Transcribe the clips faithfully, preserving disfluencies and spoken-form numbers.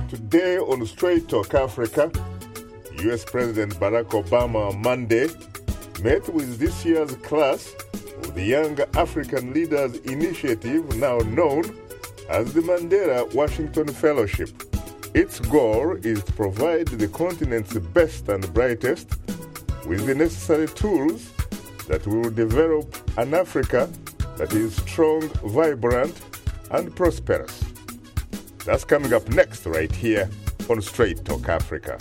Today on Straight Talk Africa, U S President Barack Obama on Monday met with this year's class of the Young African Leaders Initiative, now known as the Mandela Washington Fellowship. Its goal is to provide the continent's best and brightest with the necessary tools that will develop an Africa that is strong, vibrant, and prosperous. That's coming up next right here on Straight Talk Africa.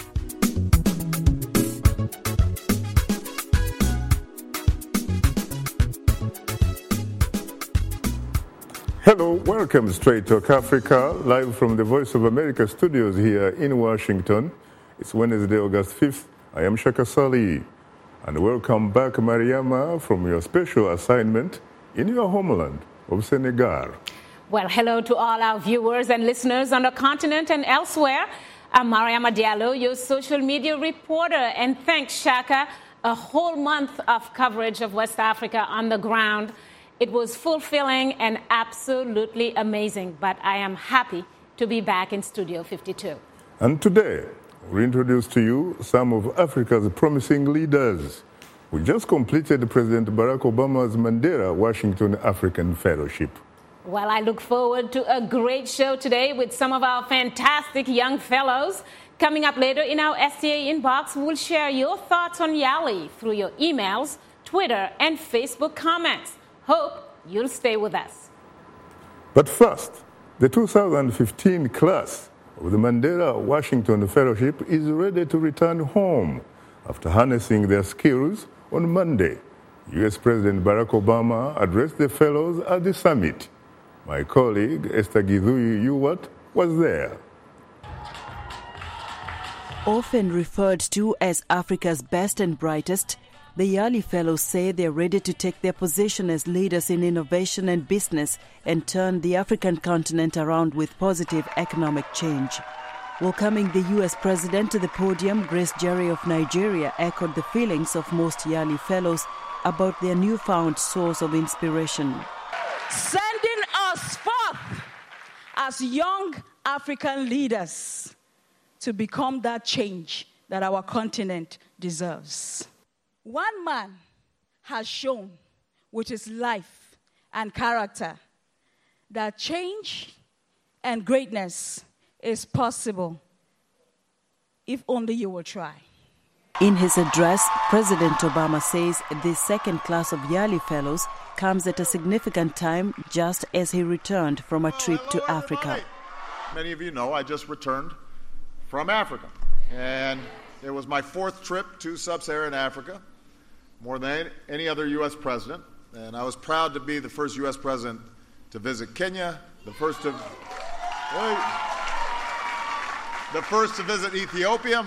Hello, welcome to Straight Talk Africa, live from the Voice of America studios here in Washington. It's Wednesday, August fifth. I am Shaka Sali. And welcome back, Mariama, from your special assignment in your homeland of Senegal. Well, hello to all our viewers and listeners on the continent and elsewhere. I'm Mariama Diallo, your social media reporter, and thanks, Shaka. A whole month of coverage of West Africa on the ground. It was fulfilling and absolutely amazing, but I am happy to be back in Studio fifty-two. And today, we introduce to you some of Africa's promising leaders. We just completed President Barack Obama's Mandela Washington African Fellowship. Well, I look forward to a great show today with some of our fantastic young fellows. Coming up later in our S T A inbox, we'll share your thoughts on YALI through your emails, Twitter, and Facebook comments. Hope you'll stay with us. But first, the two thousand fifteen class of the Mandela Washington Fellowship is ready to return home after harnessing their skills on Monday. U S President Barack Obama addressed the fellows at the summit. My colleague, Esther Githui Yuwat, was there. Often referred to as Africa's best and brightest, the YALI Fellows say they're ready to take their position as leaders in innovation and business and turn the African continent around with positive economic change. Welcoming the U S President to the podium, Grace Jerry of Nigeria echoed the feelings of most YALI Fellows about their newfound source of inspiration. Sending us forth as young African leaders to become that change that our continent deserves. One man has shown with his life and character that change and greatness is possible if only you will try. In his address, President Obama says this second class of YALI Fellows comes at a significant time just as he returned from a trip hello, to Africa. Everybody. Many of you know I just returned from Africa, and it was my fourth trip to sub-Saharan Africa, more than any other U S president, and I was proud to be the first U S president to visit Kenya, the first to wait, the first to visit Ethiopia,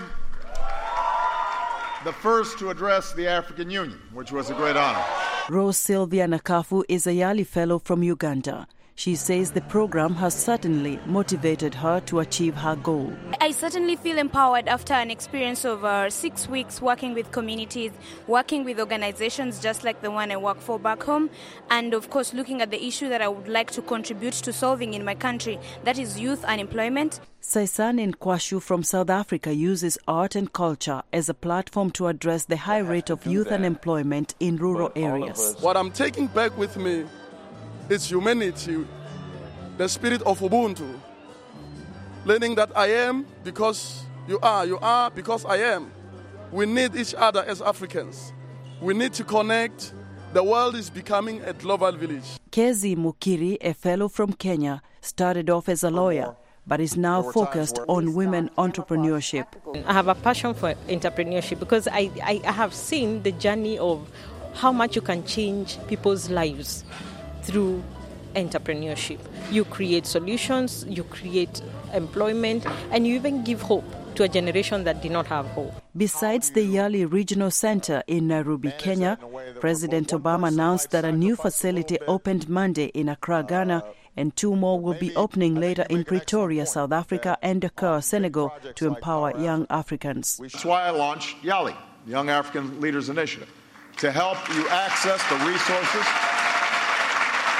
the first to address the African Union, which was a great honor. Rose Sylvia Nakafu is a YALI Fellow from Uganda. She says the program has certainly motivated her to achieve her goal. I certainly feel empowered after an experience of uh, six weeks working with communities, working with organizations just like the one I work for back home, and of course looking at the issue that I would like to contribute to solving in my country, that is youth unemployment. Saisan Nkwashu from South Africa uses art and culture as a platform to address the high rate of youth unemployment in rural areas. What I'm taking back with me is humanity, the spirit of Ubuntu. Learning that I am because you are, you are because I am. We need each other as Africans. We need to connect. The world is becoming a global village. Kezi Mukiri, a fellow from Kenya, started off as a lawyer, but is now focused on women entrepreneurship. I have a passion for entrepreneurship because I, I, I have seen the journey of how much you can change people's lives through entrepreneurship. You create solutions, you create employment, and you even give hope to a generation that did not have hope. Besides the YALI Regional Center in Nairobi, Kenya, President Obama announced that a new facility opened Monday in Accra, Ghana, and two more will be opening later in Pretoria, South Africa, and Dakar, Senegal, to empower young Africans. That's why I launched YALI, Young African Leaders Initiative, to help you access the resources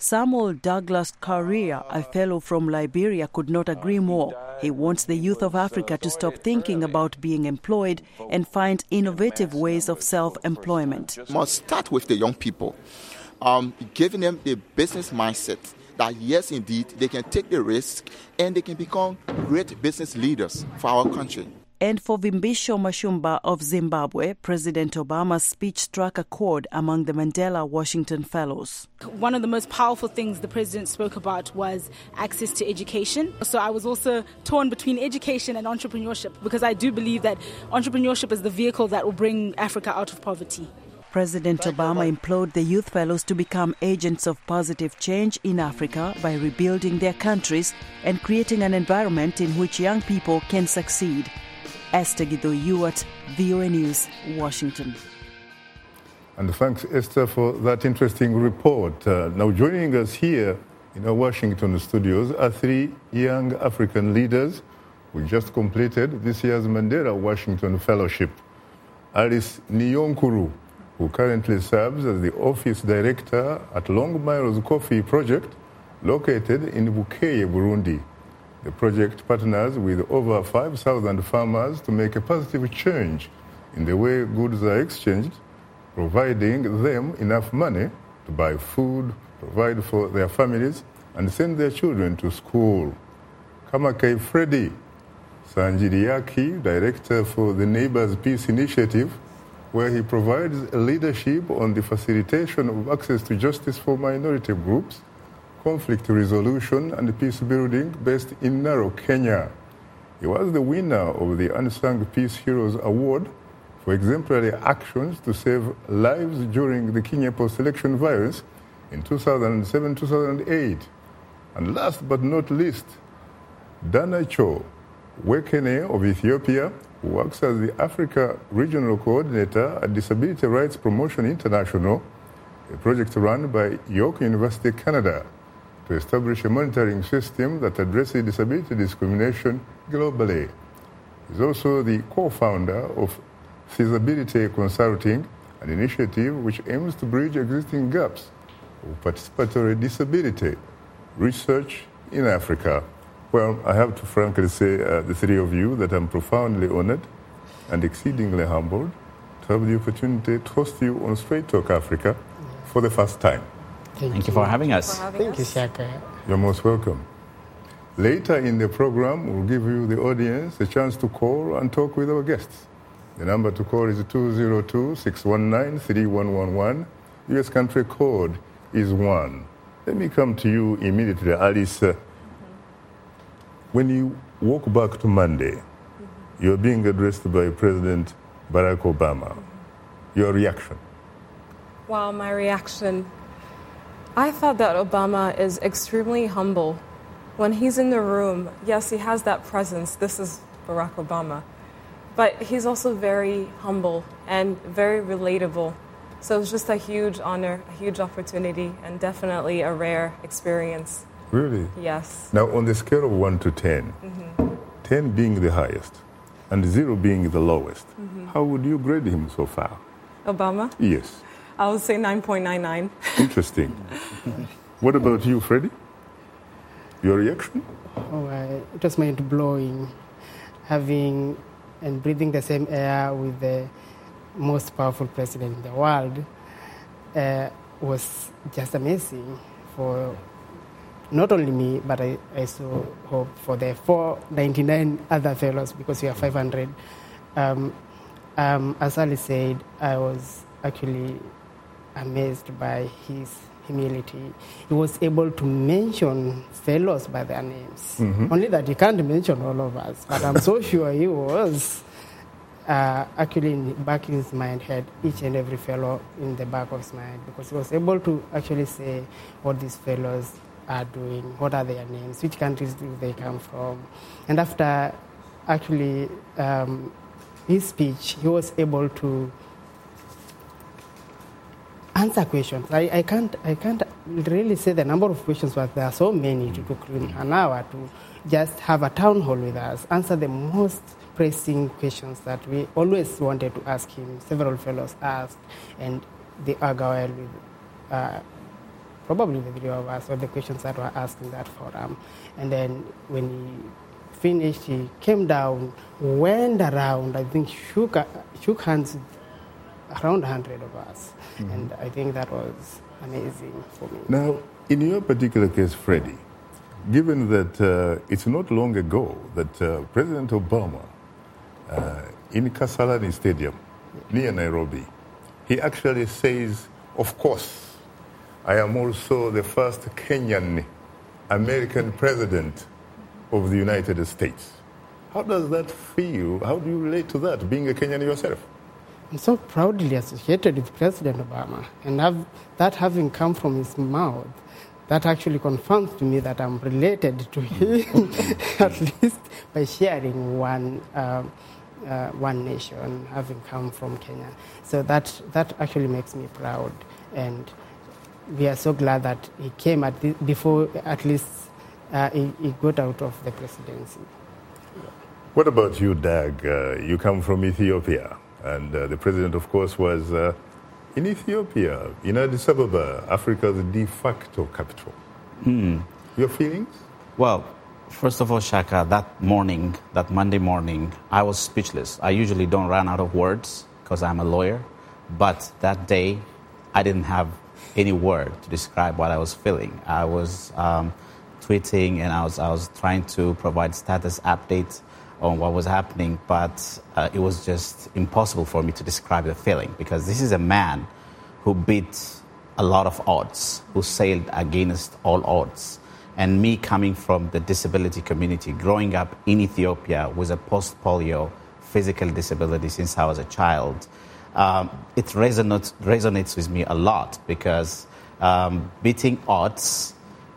Samuel Douglas Correa, a fellow from Liberia, could not agree more. He wants the youth of Africa to stop thinking about being employed and find innovative ways of self-employment. Must start with the young people, um, giving them the business mindset that yes, indeed, they can take the risk and they can become great business leaders for our country. And for Vimbisho Mashumba of Zimbabwe, President Obama's speech struck a chord among the Mandela Washington Fellows. One of the most powerful things the president spoke about was access to education. So I was also torn between education and entrepreneurship, because I do believe that entrepreneurship is the vehicle that will bring Africa out of poverty. President Obama implored the youth fellows to become agents of positive change in Africa by rebuilding their countries and creating an environment in which young people can succeed. Esther Githo-Ewart, V O A News, Washington. And thanks, Esther, for that interesting report. Uh, now joining us here in our Washington studios are three young African leaders who just completed this year's Mandela Washington Fellowship. Alice Niyonkuru, who currently serves as the Office Director at Long Miles Coffee Project, located in Bukeye, Burundi. The project partners with over five thousand farmers to make a positive change in the way goods are exchanged, providing them enough money to buy food, provide for their families, and send their children to school. Kamakei Freddy Sanjiriaki, Director for the Neighbors Peace Initiative, where he provides leadership on the facilitation of access to justice for minority groups, conflict resolution and peace building based in Narok, Kenya. He was the winner of the Unsung Peace Heroes Award for exemplary actions to save lives during the Kenya post-election violence in two thousand seven to two thousand eight. And last but not least, Danacho Wekene of Ethiopia, who works as the Africa Regional Coordinator at Disability Rights Promotion International, a project run by York University, Canada, to establish a monitoring system that addresses disability discrimination globally. He's also the co-founder of Feasibility Consulting, an initiative which aims to bridge existing gaps of participatory disability research in Africa. Well, I have to frankly say, uh, the three of you, that I'm profoundly honored and exceedingly humbled to have the opportunity to host you on Straight Talk Africa for the first time. Thank, Thank you for having us. For having Thank us. you, Shaka. You're most welcome. Later in the program, we'll give you, the audience, a chance to call and talk with our guests. The number to call is two zero two, six one nine, three one one one. U S country code is one. Let me come to you immediately, Alice. Mm-hmm. When you walk back to Monday, mm-hmm. you're being addressed by President Barack Obama. Mm-hmm. Your reaction? Well, my reaction... I thought that Obama is extremely humble. When he's in the room, yes, he has that presence. This is Barack Obama. But he's also very humble and very relatable. So it's just a huge honor, a huge opportunity, and definitely a rare experience. Really? Yes. Now, on the scale of one to ten, mm-hmm. ten being the highest and zero being the lowest, mm-hmm. how would you grade him so far? Obama? Yes. I would say nine point nine nine. Interesting. What about you, Freddie? Your reaction? Oh, uh, it was mind-blowing, having and breathing the same air with the most powerful president in the world uh, was just amazing for not only me, but I also hope for the four hundred ninety-nine other fellows, because we are five hundred. Um, um, as Ali said, I was actually amazed by his humility. He was able to mention fellows by their names. Mm-hmm. Only that he can't mention all of us, but I'm so sure he was uh, actually in the back of his mind had each and every fellow in the back of his mind, because he was able to actually say what these fellows are doing, what are their names, which countries do they come from. And after actually um, his speech, he was able to answer questions. I, I can't I can't really say the number of questions, but there are so many. To took him an hour to just have a town hall with us, answer the most pressing questions that we always wanted to ask him. Several fellows asked, and they are going with uh, probably the three of us, all the questions that were asked in that forum. And then when he finished, he came down, went around, I think shook, shook hands with around one hundred of us. Mm-hmm. And I think that was amazing for me. Now, in your particular case, Freddie, given that uh, it's not long ago that uh, President Obama, uh, in Kasarani Stadium, near Nairobi, he actually says, of course, I am also the first Kenyan American president of the United States. How does that feel? How do you relate to that, being a Kenyan yourself? I'm so proudly associated with President Obama, and have, that having come from his mouth, that actually confirms to me that I'm related to him, at least by sharing one um, uh, one nation, having come from Kenya. So that that actually makes me proud, and we are so glad that he came at the, before at least uh, he, he got out of the presidency. Yeah. What about you, Dag? Uh, you come from Ethiopia, and uh, the president, of course, was uh, in Ethiopia, in Addis Ababa, Africa's de facto capital. Hmm. Your feelings? Well, first of all, Shaka, that morning, that Monday morning, I was speechless. I usually don't run out of words because I'm a lawyer, but that day, I didn't have any word to describe what I was feeling. I was um, tweeting and I was I was trying to provide status updates on what was happening, but uh, it was just impossible for me to describe the feeling, because this is a man who beat a lot of odds, who sailed against all odds. And me coming from the disability community, growing up in Ethiopia with a post-polio physical disability since I was a child, um, it resonates, resonates with me a lot, because um, beating odds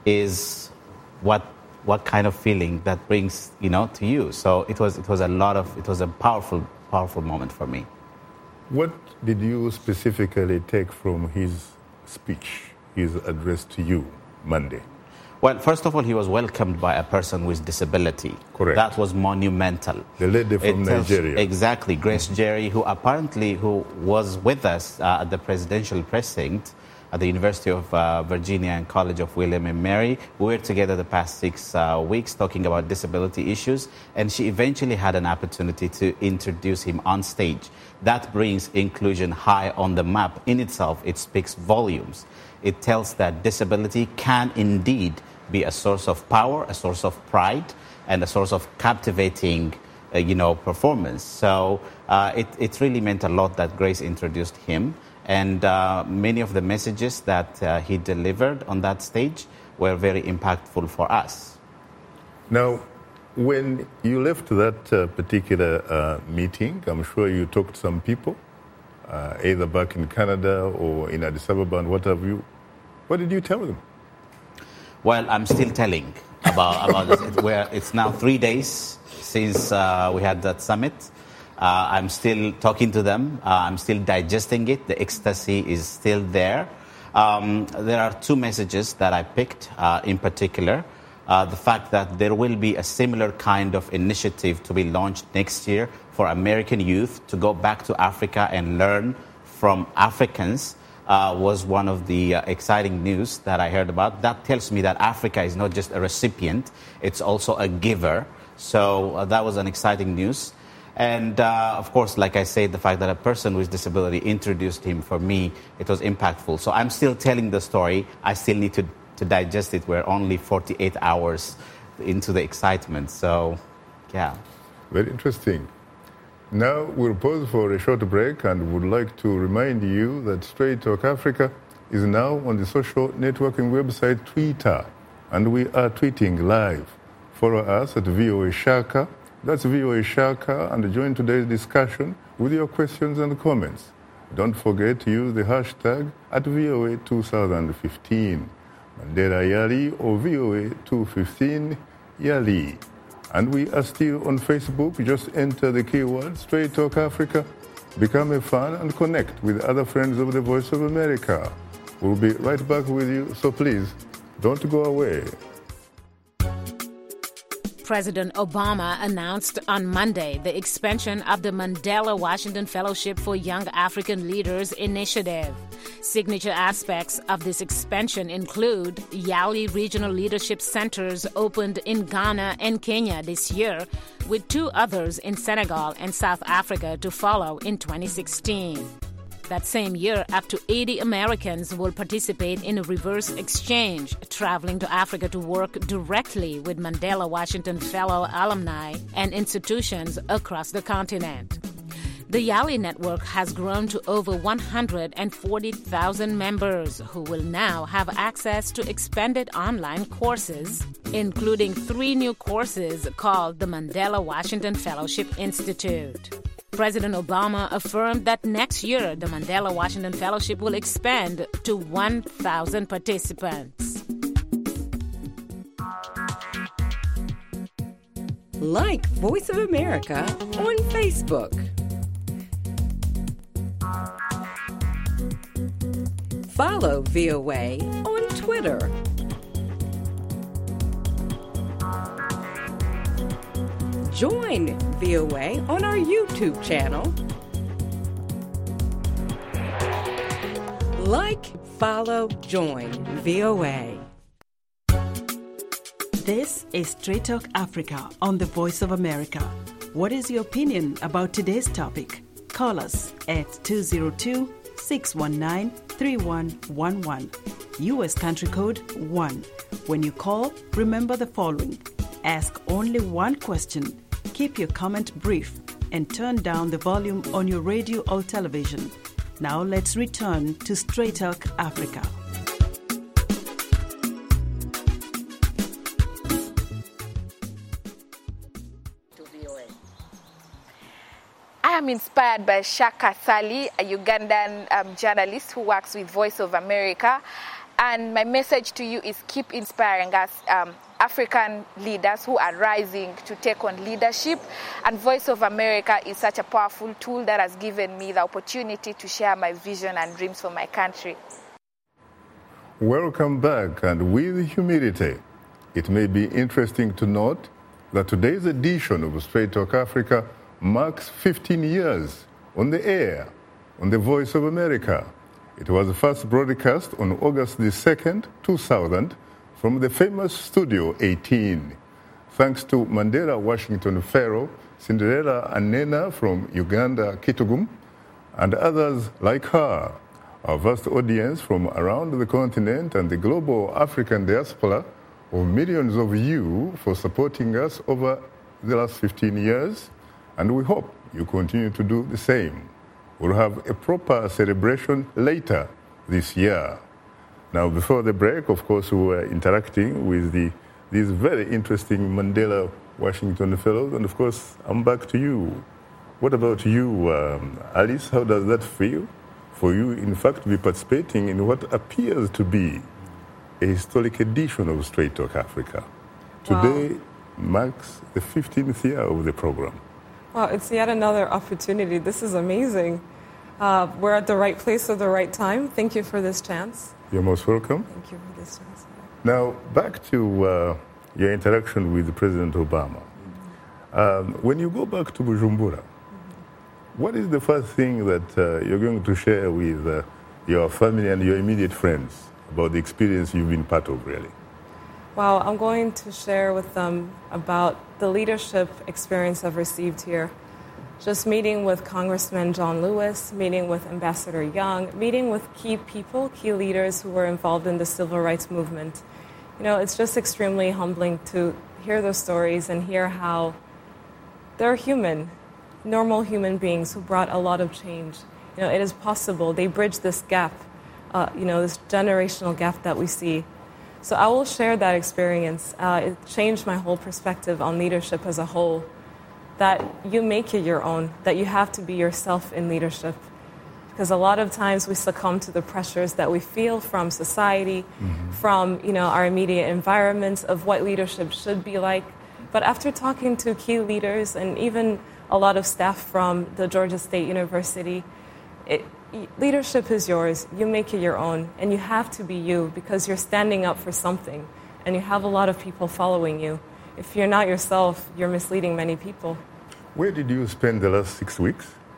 is what what kind of feeling that brings, you know, to you. So it was it was a lot of, it was a powerful, powerful moment for me. What did you specifically take from his speech, his address to you Monday? Well, first of all, he was welcomed by a person with disability. Correct. That was monumental. The lady from It tells- Nigeria. Exactly, Grace Jerry, who apparently who was with us uh, at the presidential precinct at the University of uh, Virginia and College of William and Mary. We were together the past six uh, weeks talking about disability issues, and she eventually had an opportunity to introduce him on stage. That brings inclusion high on the map. In itself, it speaks volumes. It tells that disability can indeed be a source of power, a source of pride, and a source of captivating, uh, you know, performance. So uh, it, it really meant a lot that Grace introduced him. And uh, many of the messages that uh, he delivered on that stage were very impactful for us. Now, when you left that uh, particular uh, meeting, I'm sure you talked to some people, uh, either back in Canada or in Addis Ababa and what have you. What did you tell them? Well, I'm still telling about, about this. It, where it's now three days since uh, we had that summit. Uh, I'm still talking to them. Uh, I'm still digesting it. The ecstasy is still there. Um, there are two messages that I picked uh, in particular. Uh, the fact that there will be a similar kind of initiative to be launched next year for American youth to go back to Africa and learn from Africans uh, was one of the uh, exciting news that I heard about. That tells me that Africa is not just a recipient, it's also a giver. So uh, that was an exciting news. And, uh, of course, like I said, the fact that a person with disability introduced him, for me, it was impactful. So I'm still telling the story. I still need to, to digest it. We're only forty-eight hours into the excitement. So, yeah. Very interesting. Now we'll pause for a short break and would like to remind you that Straight Talk Africa is now on the social networking website Twitter. And we are tweeting live. Follow us at V O A Shaka. That's V O A Shaka, and join today's discussion with your questions and comments. Don't forget to use the hashtag at V O A twenty fifteen, Mandela Yali or V O A two fifteen Yali. And we are still on Facebook. Just enter the keyword Straight Talk Africa, become a fan, and connect with other friends of the Voice of America. We'll be right back with you, so please don't go away. President Obama announced on Monday the expansion of the Mandela Washington Fellowship for Young African Leaders initiative. Signature aspects of this expansion include Yali Regional Leadership Centers opened in Ghana and Kenya this year, with two others in Senegal and South Africa to follow in twenty sixteen. That same year, up to eighty Americans will participate in a reverse exchange, traveling to Africa to work directly with Mandela Washington Fellow alumni and institutions across the continent. The Yali network has grown to over one hundred forty thousand members who will now have access to expanded online courses, including three new courses called the Mandela Washington Fellowship Institute. President Obama affirmed that next year the Mandela Washington Fellowship will expand to one thousand participants. Like Voice of America on Facebook. Follow V O A on Twitter. Join V O A on our YouTube channel. Like, follow, join V O A. This is Straight Talk Africa on the Voice of America. What is your opinion about today's topic? Call us at two zero two, six one nine, three one one one. U S country code one. When you call, remember the following. Ask only one question. Keep your comment brief and turn down the volume on your radio or television. Now let's return to Straight Talk Africa. I am inspired by Shaka Sali, a Ugandan um, journalist who works with Voice of America. And my message to you is keep inspiring us, um, African leaders who are rising to take on leadership. And Voice of America is such a powerful tool that has given me the opportunity to share my vision and dreams for my country. Welcome back, and with humility, it may be interesting to note that today's edition of Straight Talk Africa marks fifteen years on the air, on the Voice of America. It was first broadcast on August the second, two thousand, from the famous Studio eighteen. Thanks to Mandela Washington Fellow, Cinderella Anena from Uganda, Kitgum, and others like her. Our vast audience from around the continent and the global African diaspora of millions of you for supporting us over the last fifteen years. And we hope you continue to do the same. We'll have a proper celebration later this year. Now, before the break, of course, we were interacting with the, these very interesting Mandela Washington Fellows. And, of course, I'm back to you. What about you, um, Alice? How does that feel for you, in fact, to be participating in what appears to be a historic edition of Straight Talk Africa? Today wow. marks the fifteenth year of the program. Wow, it's yet another opportunity. This is amazing. Uh, we're at the right place at the right time. Thank you for this chance. You're most welcome. Thank you for this chance. Now, back to uh, your interaction with President Obama. Mm-hmm. Um, when you go back to Bujumbura, mm-hmm. what is the first thing that uh, you're going to share with uh, your family and your immediate friends about the experience you've been part of, really? Well, I'm going to share with them about the leadership experience I've received here. Just meeting with Congressman John Lewis, meeting with Ambassador Young, meeting with key people, key leaders who were involved in the civil rights movement. You know, it's just extremely humbling to hear those stories and hear how they're human, normal human beings who brought a lot of change. You know, it is possible. They bridge this gap, uh, you know, this generational gap that we see. So I will share that experience. Uh, it changed my whole perspective on leadership as a whole, that you make it your own, that you have to be yourself in leadership. Because a lot of times we succumb to the pressures that we feel from society, mm-hmm. from you know our immediate environments of what leadership should be like. But after talking to key leaders and even a lot of staff from the Georgia State University, it, leadership is yours. You make it your own, and you have to be you because you're standing up for something, and you have a lot of people following you. If you're not yourself, you're misleading many people. Where did you spend the last six weeks?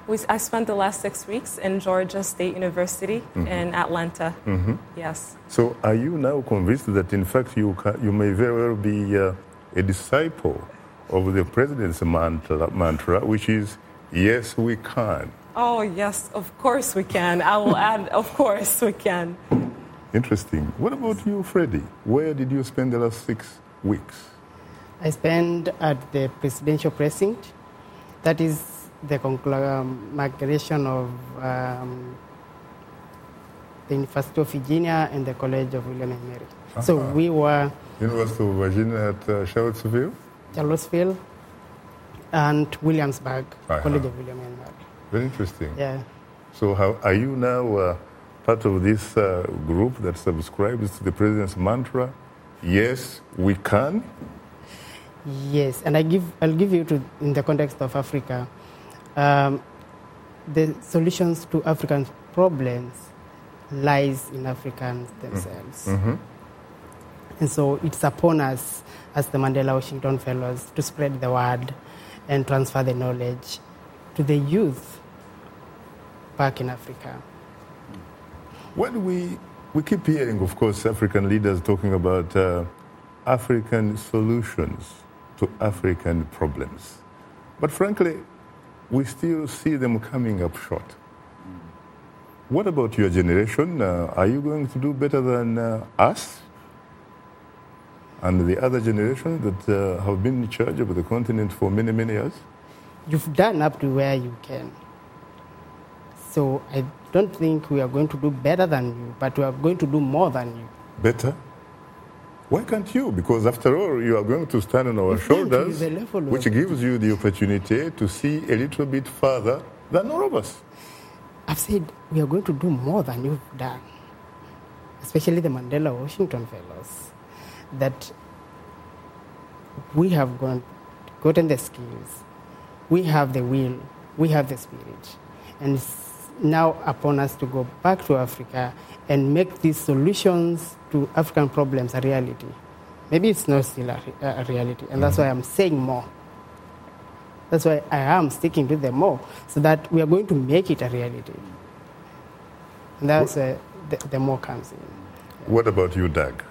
We, I spent the last six weeks in Georgia State University Mhm. in Atlanta. Mhm. Yes. So are you now convinced that, in fact, you, ca- you may very well be uh, a disciple of the president's mantra, mantra, which is, yes, we can? Oh, yes, of course we can. I will add, of course we can. Interesting. What about you, Freddie? Where did you spend the last six weeks? I spent at the presidential precinct. That is the conglomeration of um, the University of Virginia and the College of William and Mary. So Uh-huh. we were University of Virginia at uh, Charlottesville? Charlottesville and Williamsburg, Uh-huh. College of William and Mary. Very interesting. Yeah. So how are you now uh, part of this uh, group that subscribes to the president's mantra? Yes, we can. Yes, and I give, I'll give you to, in the context of Africa, um, the solutions to African problems lies in Africans themselves. Mhm. And so it's upon us, as the Mandela Washington Fellows, to spread the word and transfer the knowledge to the youth back in Africa. When we, we keep hearing, of course, African leaders talking about uh, African solutions to African problems. But frankly, we still see them coming up short. What about your generation? Uh, are you going to do better than uh, us and the other generations that uh, have been in charge of the continent for many, many years? You've done up to where you can. So I don't think we are going to do better than you, but we are going to do more than you. Better? Why can't you? Because after all, you are going to stand on our It's going to be shoulders, the level of- which gives you the opportunity to see a little bit further than all of us. I've said we are going to do more than you've done, especially the Mandela Washington Fellows, that we have gone, gotten the skills, we have the will, we have the spirit, and it's now upon us to go back to Africa and make these solutions to African problems a reality. Maybe it's not still a, re- a reality, and that's why I'm saying more. That's why I am sticking to them more, so that we are going to make it a reality. And that's where the, the more comes in. What about you, Doug?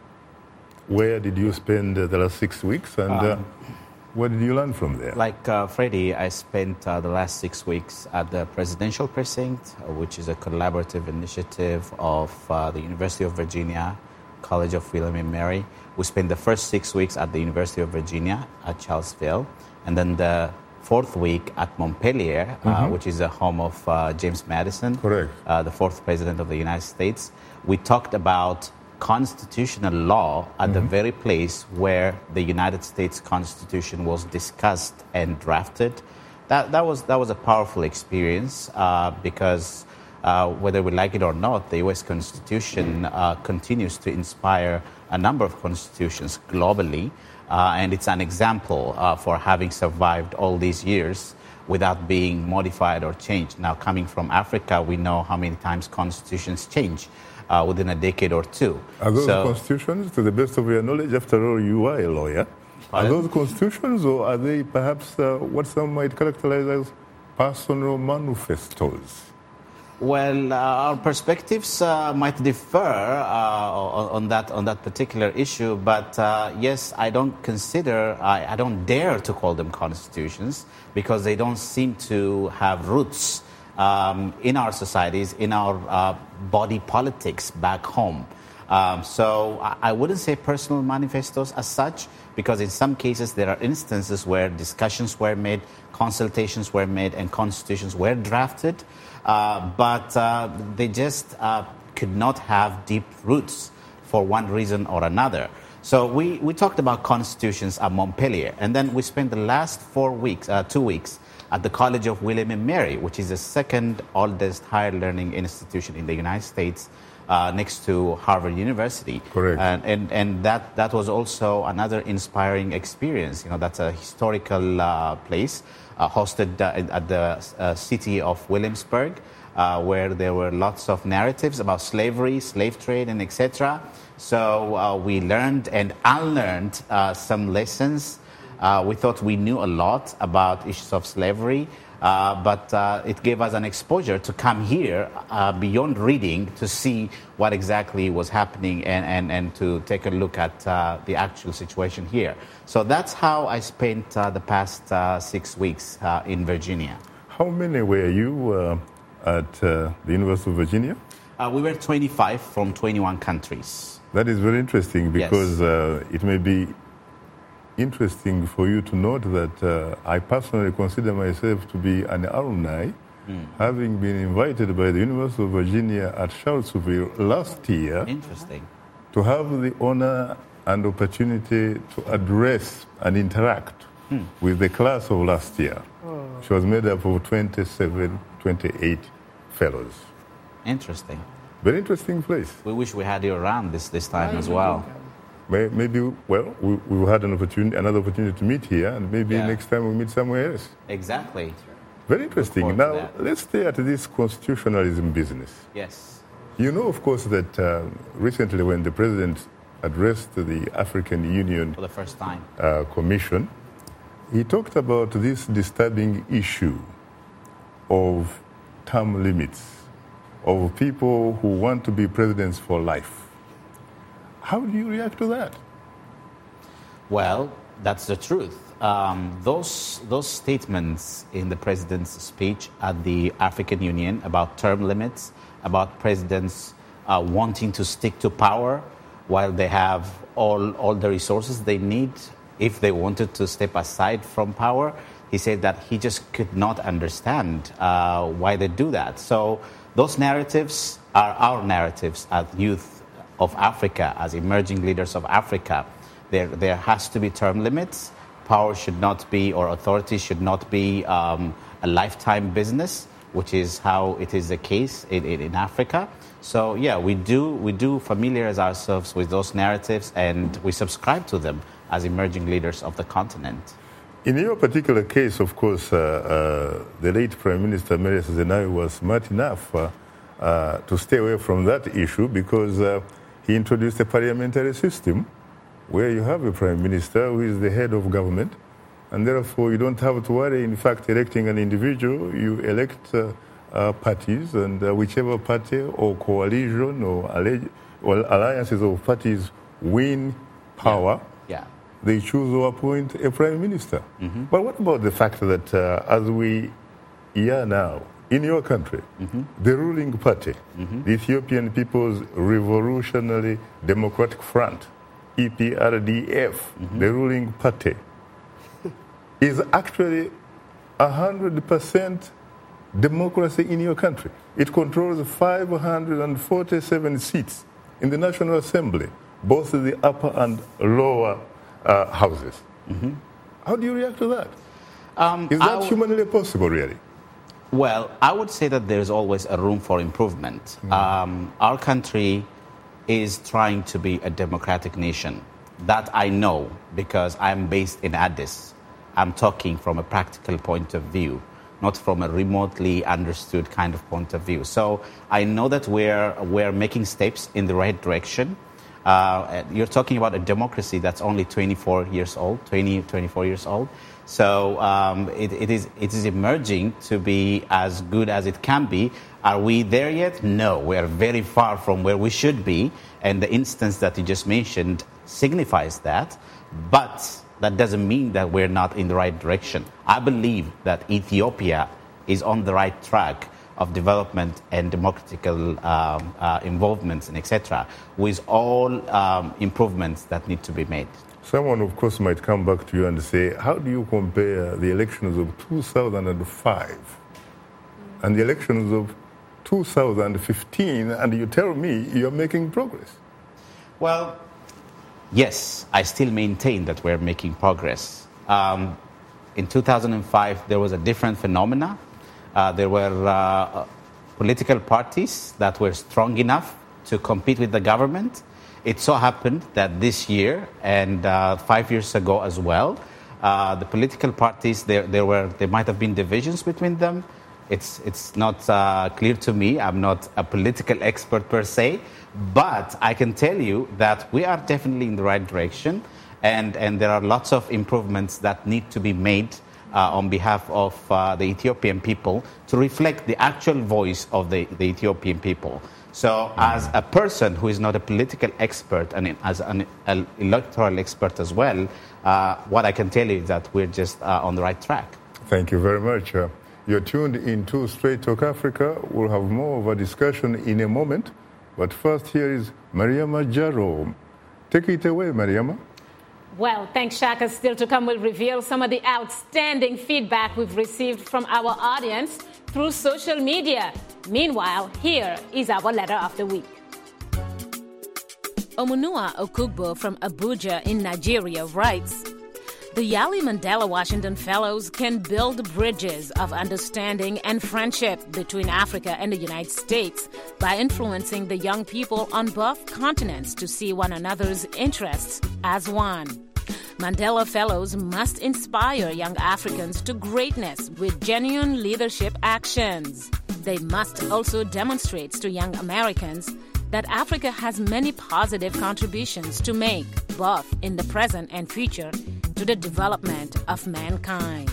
Where did you spend uh, the last six weeks, and uh, Um, what did you learn from there? Like uh, Freddie, I spent uh, the last six weeks at the Presidential Precinct, uh, which is a collaborative initiative of uh, the University of Virginia, College of William and Mary. We spent the first six weeks at the University of Virginia at Charlottesville, and then the fourth week at Montpellier, uh, Mhm. which is the home of uh, James Madison, Correct. uh, the fourth president of the United States. We talked about constitutional law at the very place where the United States Constitution was discussed and drafted. That, that, was, that was a powerful experience uh, because uh, whether we like it or not, the U S Constitution uh, continues to inspire a number of constitutions globally, uh, and it's an example uh, for having survived all these years without being modified or changed. Now, coming from Africa, we know how many times constitutions change uh, within a decade or two. Are those So- constitutions, to the best of your knowledge, after all, you are a lawyer, are Pardon? those constitutions, or are they perhaps uh, what some might characterize as personal manifestos? Well, uh, our perspectives uh, might differ uh, on, on that on that particular issue, but uh, yes, I don't consider, I, I don't dare to call them constitutions because they don't seem to have roots um, in our societies, in our uh, body politics back home. Um, so I, I wouldn't say personal manifestos as such, because in some cases there are instances where discussions were made, consultations were made, and constitutions were drafted. Uh, but uh, they just uh, could not have deep roots for one reason or another. So we, we talked about constitutions at Montpellier, and then we spent the last four weeks, uh, two weeks, at the College of William and Mary, which is the second oldest higher learning institution in the United States, uh, next to Harvard University. Correct. And, and, and that, that was also another inspiring experience. You know, that's a historical uh, place. Uh, hosted uh, at the uh, city of Williamsburg, uh, where there were lots of narratives about slavery, slave trade, and et cetera. So uh, we learned and unlearned uh, some lessons. Uh, we thought we knew a lot about issues of slavery, Uh, but uh, it gave us an exposure to come here uh, beyond reading to see what exactly was happening and, and, and to take a look at uh, the actual situation here. So that's how I spent uh, the past uh, six weeks uh, in Virginia. How many were you uh, at uh, the University of Virginia? Uh, we were twenty-five from twenty-one countries. That is very interesting because Yes. uh, it may be interesting for you to note that uh, I personally consider myself to be an alumni, Mm. having been invited by the University of Virginia at Charlottesville last year Interesting. to have the honor and opportunity to address and interact Hmm. with the class of last year. She was made up of twenty-seven, twenty-eight fellows. Interesting. Very interesting place. We wish we had you around this, this time as well. May- Maybe, well, we, we had an opportunity, another opportunity to meet here, and maybe Yeah. next time we meet somewhere else. Exactly. Very interesting. Look forward to Now, that. let's stay at this constitutionalism business. Yes. You know, of course, that uh, recently when the president addressed the African Union For the first time. uh, Commission, he talked about this disturbing issue of term limits, of people who want to be presidents for life. How do you react to that? Well, that's the truth. Um, those, those statements in the president's speech at the African Union about term limits, about presidents uh, wanting to stick to power while they have all, all the resources they need if they wanted to step aside from power, he said that he just could not understand uh, why they do that. So those narratives are our narratives as youth of Africa, as emerging leaders of Africa. There, there has to be term limits. Power should not be, or authority should not be um, a lifetime business, which is how it is the case in, in, in Africa. So yeah, we do, we do familiarize ourselves with those narratives and we subscribe to them as emerging leaders of the continent. In your particular case, of course, uh, uh, the late Prime Minister Meles Zenawi was smart enough uh, uh, to stay away from that issue because uh, he introduced a parliamentary system where you have a Prime Minister who is the head of government, and therefore you don't have to worry. In fact, electing an individual, you elect uh, uh, parties, and uh, whichever party or coalition or, alli- or alliances of parties win power, Yeah. they choose or appoint a prime minister. Mhm. But what about the fact that uh, as we hear now, in your country, Mhm. the ruling party, Mhm. the Ethiopian People's Revolutionary Democratic Front, E P R D F, Mhm. the ruling party, is actually one hundred percent democracy in your country. It controls five hundred forty-seven seats in the National Assembly, both the upper and lower uh, houses. Mhm. How do you react to that? Um, Is I that w- humanly possible, really? Well, I would say that there's always a room for improvement. Um, our country is trying to be a democratic nation. That I know because I'm based in Addis. I'm talking from a practical point of view, not from a remotely understood kind of point of view. So I know that we're, we're making steps in the right direction. Uh, you're talking about a democracy that's only twenty-four years old, twenty, twenty-four years old. So um, it, it, is, it is emerging to be as good as it can be. Are we there yet? No, we are very far from where we should be. And the instance that you just mentioned signifies that. But that doesn't mean that we're not in the right direction. I believe that Ethiopia is on the right track of development and democratical um, uh, involvements and et cetera, with all um, improvements that need to be made. Someone, of course, might come back to you and say, how do you compare the elections of two thousand five and the elections of two thousand fifteen, and you tell me you're making progress? Well, yes, I still maintain that we're making progress. Um, in two thousand five, there was a different phenomena. Uh, there were uh, political parties that were strong enough to compete with the government. It so happened that this year and uh, five years ago as well, uh, the political parties, there, there were there might have been divisions between them. It's it's not uh, clear to me. I'm not a political expert per se, but I can tell you that we are definitely in the right direction, and, and there are lots of improvements that need to be made uh, on behalf of uh, the Ethiopian people to reflect the actual voice of the, the Ethiopian people. So as a person who is not a political expert and as an, an electoral expert as well, uh, what I can tell you is that we're just uh, on the right track. Thank you very much. Uh, you're tuned into Straight Talk Africa. We'll have more of a discussion in a moment. But first, here is Mariama Jaro. Take it away, Mariama. Well, thanks, Shaka. Still to come, we'll reveal some of the outstanding feedback we've received from our audience through social media. Meanwhile, here is our letter of the week. Omunua Okugbo from Abuja in Nigeria writes, the Yali Mandela Washington Fellows can build bridges of understanding and friendship between Africa and the United States by influencing the young people on both continents to see one another's interests as one. Mandela Fellows must inspire young Africans to greatness with genuine leadership actions. They must also demonstrate to young Americans that Africa has many positive contributions to make, both in the present and future, to the development of mankind.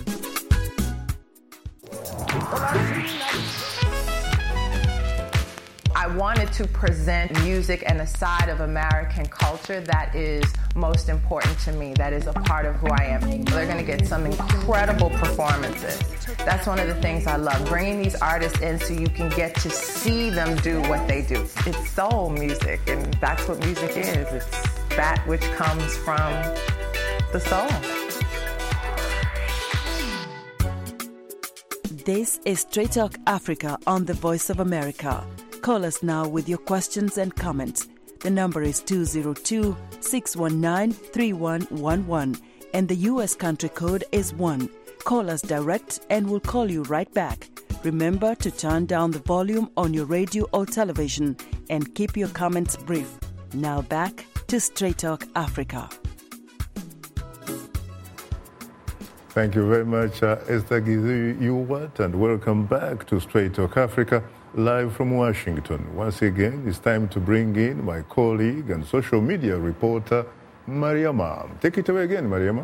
I wanted to present music and a side of American culture that is most important to me, that is a part of who I am. They're going to get some incredible performances. That's one of the things I love, bringing these artists in so you can get to see them do what they do. It's soul music, and that's what music is. It's that which comes from the soul. This is Straight Talk Africa on the Voice of America. Call us now with your questions and comments. The number is two zero two, six one nine, three one one one and the U S country code is one. Call us direct and we'll call you right back. Remember to turn down the volume on your radio or television and keep your comments brief. Now back to Straight Talk Africa. Thank you very much, uh, Esther Gizi-Yuwat, and welcome back to Straight Talk Africa, live from Washington. Once again, it's time to bring in my colleague and social media reporter, Mariama. Take it away again, Mariama.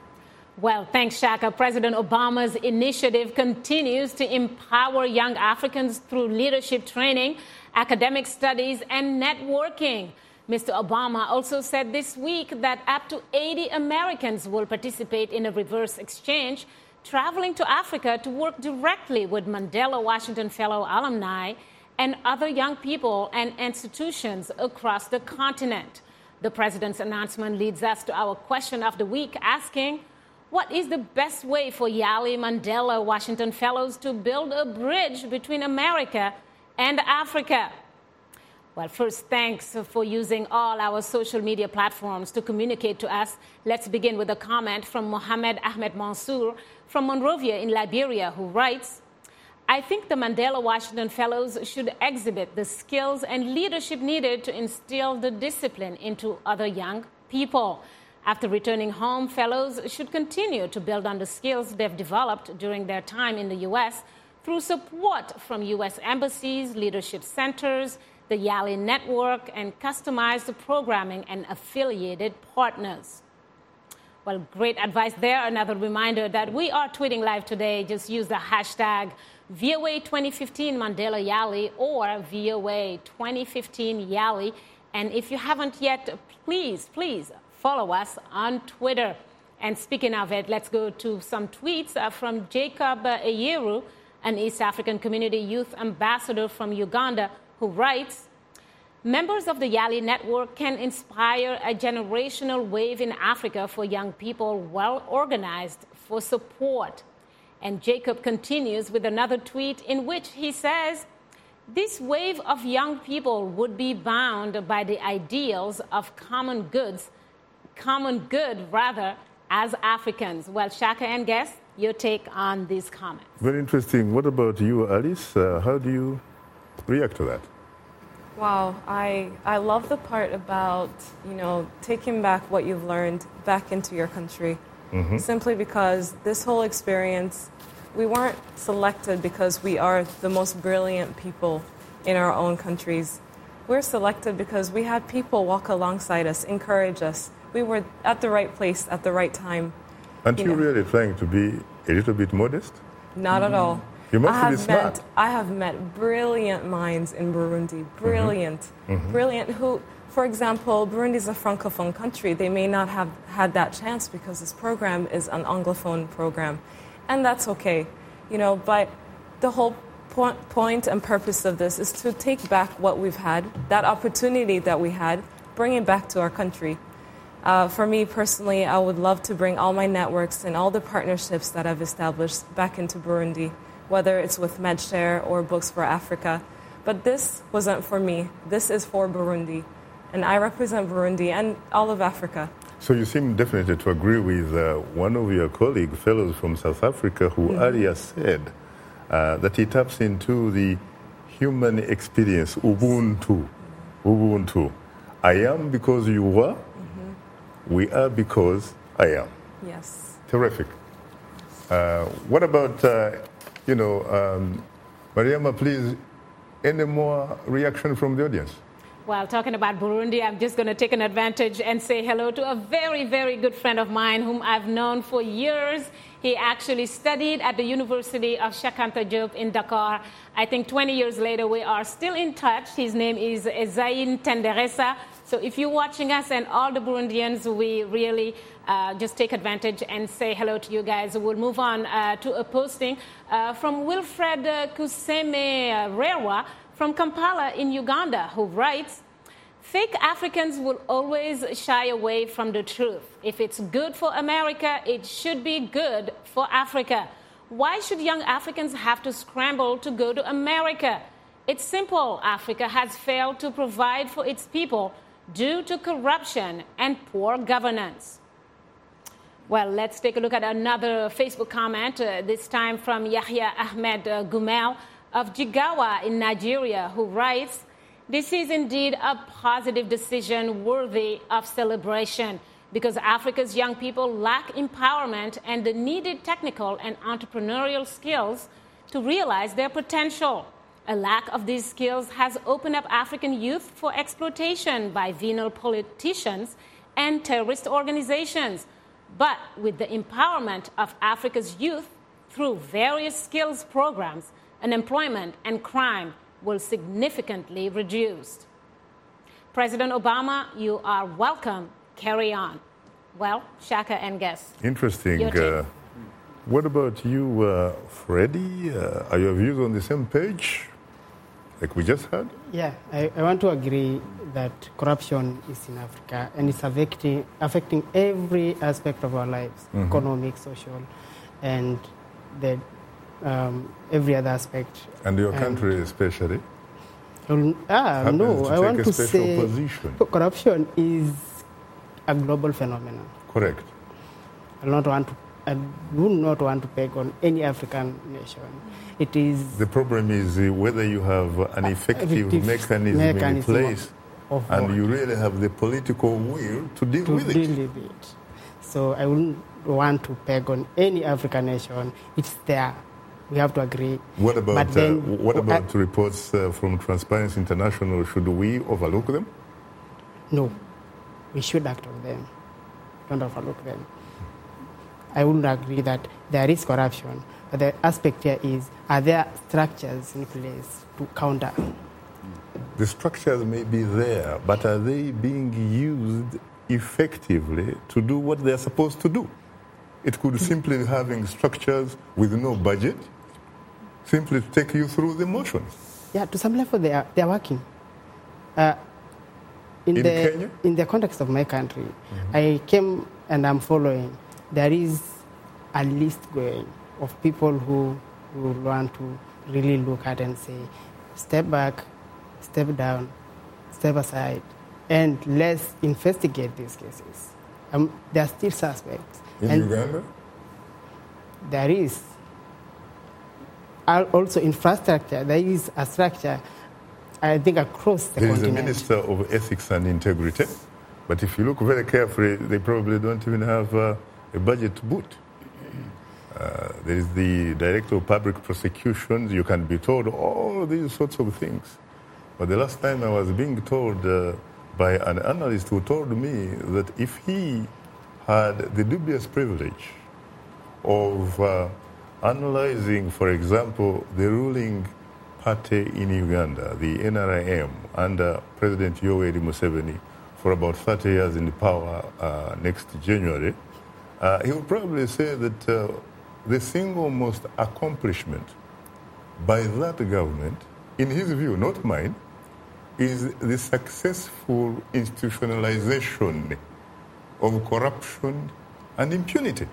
Well, thanks, Shaka. President Obama's initiative continues to empower young Africans through leadership training, academic studies, and networking. Mister Obama also said this week that up to eighty Americans will participate in a reverse exchange, traveling to Africa to work directly with Mandela Washington Fellow alumni and other young people and institutions across the continent. The president's announcement leads us to our question of the week, asking, what is the best way for Yali Mandela Washington Fellows to build a bridge between America and Africa? Well, first, thanks for using all our social media platforms to communicate to us. Let's begin with a comment from Mohamed Ahmed Mansour from Monrovia in Liberia, who writes, I think the Mandela Washington Fellows should exhibit the skills and leadership needed to instill the discipline into other young people. After returning home, fellows should continue to build on the skills they've developed during their time in the U S through support from U S embassies, leadership centers, the Yali Network, and customized programming and affiliated partners. Well, great advice there. Another reminder that we are tweeting live today. Just use the hashtag V O A twenty fifteen Mandela Yali or V O A twenty fifteen Yali. And if you haven't yet, please, please follow us on Twitter. And speaking of it, let's go to some tweets uh, from Jacob uh, Eyeru, an East African Community Youth Ambassador from Uganda, who writes, members of the Yali Network can inspire a generational wave in Africa for young people well organized for support. And Jacob continues with another tweet in which he says, this wave of young people would be bound by the ideals of common goods, common good rather, as Africans. Well, Shaka and guests, your take on these comments. Very interesting. What about you, Alice? Uh, how do you react to that? Wow, I I love the part about, you know, taking back what you've learned back into your country. Mm-hmm. Simply because this whole experience, we weren't selected because we are the most brilliant people in our own countries. We're selected because we had people walk alongside us, encourage us. We were at the right place at the right time. Aren't you, you know. really trying to be a little bit modest? Not at all. You must I have be smart. Met, I have met brilliant minds in Burundi, brilliant, Mhm. brilliant, who, for example, Burundi is a francophone country. They may not have had that chance because this program is an anglophone program, and that's okay, you know, but the whole point, point and purpose of this is to take back what we've had, that opportunity that we had, bring it back to our country. Uh, for me personally, I would love to bring all my networks and all the partnerships that I've established back into Burundi, whether it's with MedShare or Books for Africa. But this wasn't for me. This is for Burundi. And I represent Burundi and all of Africa. So you seem definitely to agree with uh, one of your colleague fellows from South Africa who Mhm. earlier said uh, that he taps into the human experience, Ubuntu. Ubuntu. I am because you were. We are because I am. Yes. Terrific. Uh, what about, uh, you know, um, Mariama, please, any more reaction from the audience? While talking about Burundi, I'm just going to take an advantage and say hello to a very, very good friend of mine whom I've known for years. He actually studied at the University of Cheikh Anta Diop in Dakar. I think twenty years later, we are still in touch. His name is Ezaïn Tenderesa. So if you're watching us and all the Burundians, we really uh, just take advantage and say hello to you guys. We'll move on uh, to a posting uh, from Wilfred uh, Kuseme Rerwa from Kampala in Uganda, who writes, fake Africans will always shy away from the truth. If it's good for America, it should be good for Africa. Why should young Africans have to scramble to go to America? It's simple. Africa has failed to provide for its people due to corruption and poor governance. Well, let's take a look at another Facebook comment, uh, this time from Yahya Ahmed uh, Gumel of Jigawa in Nigeria, who writes, this is indeed a positive decision worthy of celebration because Africa's young people lack empowerment and the needed technical and entrepreneurial skills to realize their potential. A lack of these skills has opened up African youth for exploitation by venal politicians and terrorist organizations. But with the empowerment of Africa's youth through various skills programs, unemployment and crime will significantly reduce. President Obama, you are welcome. Carry on. Well, Shaka and guests. Interesting. Your take. Uh, what about you, uh, Freddie? Uh, are your views on the same page, like we just had? Yeah, I, I want to agree that corruption is in Africa and it's affecting, affecting every aspect of our lives, Mhm. economic, social, and the, um, every other aspect. And your country especially? Um, ah, happens no, to I take want a to special say position. corruption is a global phenomenon. Correct. I don't want to. I do not want to peg on any African nation. It is The problem is uh, whether you have an effective, effective mechanism, mechanism in place of and what? you really have the political will to deal to with deal it. with it. So I wouldn't want to peg on any African nation. It's there. We have to agree. What about, But then, uh, what about reports uh, from Transparency International? Should we overlook them? No, we should act on them. Don't overlook them. I wouldn't agree that there is corruption, but the aspect here is, are there structures in place to counter? The structures may be there, but are they being used effectively to do what they're supposed to do? It could simply having structures with no budget, simply to take you through the motions. Yeah, to some level they are, they are working. Uh, in, In the, Kenya? in the context of my country, I came and I'm following. There is a list going of people who will want to really look at and say, step back, step down, step aside, and let's investigate these cases. Um, there are still suspects. In and Uganda? there is Al- also infrastructure. There is a structure, I think, across the There is a continent. Minister of Ethics and Integrity, but if you look very carefully, they probably don't even have uh, a budget to boot. Uh, there is the Director of Public Prosecutions. You can be told all these sorts of things. But the last time I was being told uh, by an analyst who told me that if he had the dubious privilege of uh, analyzing, for example, the ruling party in Uganda, the N R I M, under President Yoweri Museveni, for about thirty years in power uh, next January, uh, he would probably say that uh, the single most accomplishment by that government, in his view, not mine, is the successful institutionalization of corruption and impunity.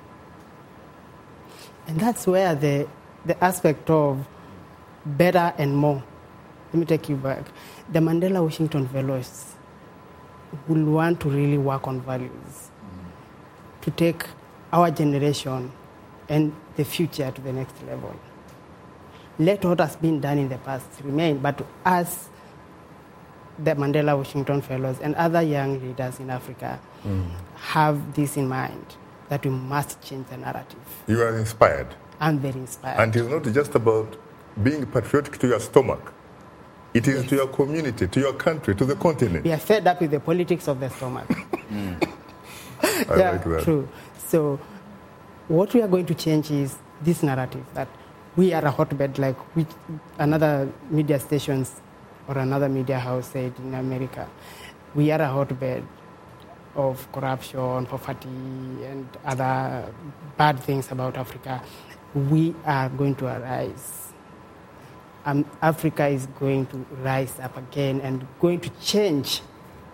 And that's where the, the aspect of better and more, let me take you back. The Mandela Washington Fellows will want to really work on values, mm. to take our generation and the future to the next level. Let what has been done in the past remain, but us, the Mandela Washington Fellows and other young leaders in Africa, mm. have this in mind, that we must change the narrative. You are inspired. I'm very inspired. And it's not just about being patriotic to your stomach. It is yes. to your community, to your country, to the continent. We are fed up with the politics of the stomach. mm. I yeah, like that. True. So what we are going to change is this narrative that we are a hotbed, like which another media stations or another media house said in America. We are a hotbed of corruption, poverty, and other bad things about Africa. We are going to arise. Um, Africa is going to rise up again and going to change.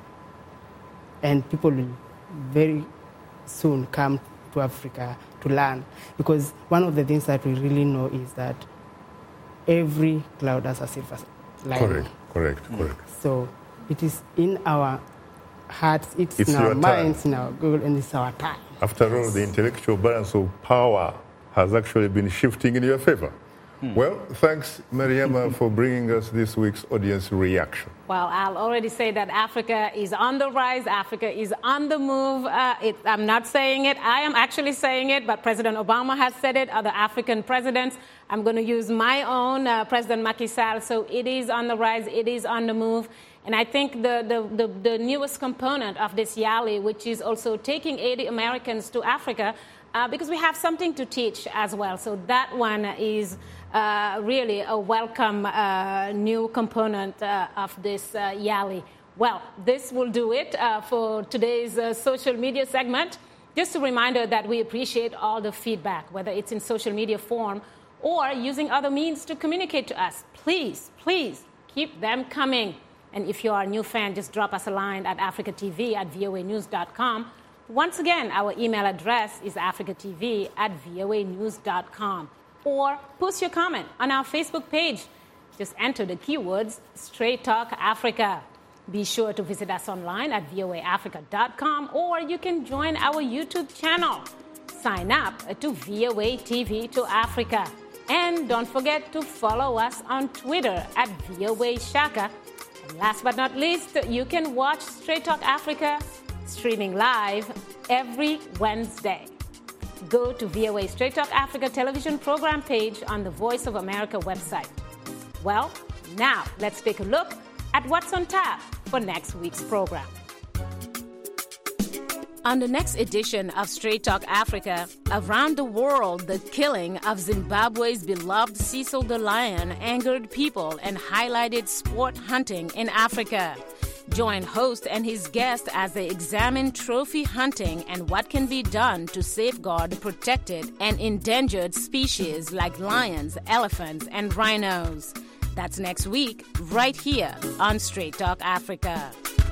And people will very soon come to Africa to learn. Because one of the things that we really know is that every cloud has a silver lining. Correct, correct, mm. correct. So it is in our hearts, it's, it's in our minds, time. in our goal, and it's our time. After all, the intellectual balance of power has actually been shifting in your favor. Hmm. Well, thanks, Mariama, for bringing us this week's audience reaction. Well, I'll already say that Africa is on the rise. Africa is on the move. Uh, it, I'm not saying it. I am actually saying it, but President Obama has said it, other African presidents. I'm going to use my own, uh, President Macky Sall. So it is on the rise. It is on the move. And I think the, the, the, the newest component of this YALI, which is also taking eighty Americans to Africa, uh, because we have something to teach as well. So that one is uh, really a welcome uh, new component uh, of this uh, YALI. Well, this will do it uh, for today's uh, social media segment. Just a reminder that we appreciate all the feedback, whether it's in social media form or using other means to communicate to us. Please, please keep them coming. And if you are a new fan, just drop us a line at africa t v at v o a news dot com. Once again, our email address is africa t v at v o a news dot com. Or post your comment on our Facebook page. Just enter the keywords Straight Talk Africa. Be sure to visit us online at v o a africa dot com, or you can join our YouTube channel. Sign up to V O A T V to Africa. And don't forget to follow us on Twitter at V O A Shaka. And last but not least, you can watch Straight Talk Africa streaming live every Wednesday. Go to V O A Straight Talk Africa television program page on the Voice of America website. Well, now let's take a look at what's on tap for next week's program. On the next edition of Straight Talk Africa, around the world, the killing of Zimbabwe's beloved Cecil the Lion angered people and highlighted sport hunting in Africa. Join host and his guest as they examine trophy hunting and what can be done to safeguard protected and endangered species like lions, elephants, and rhinos. That's next week, right here on Straight Talk Africa.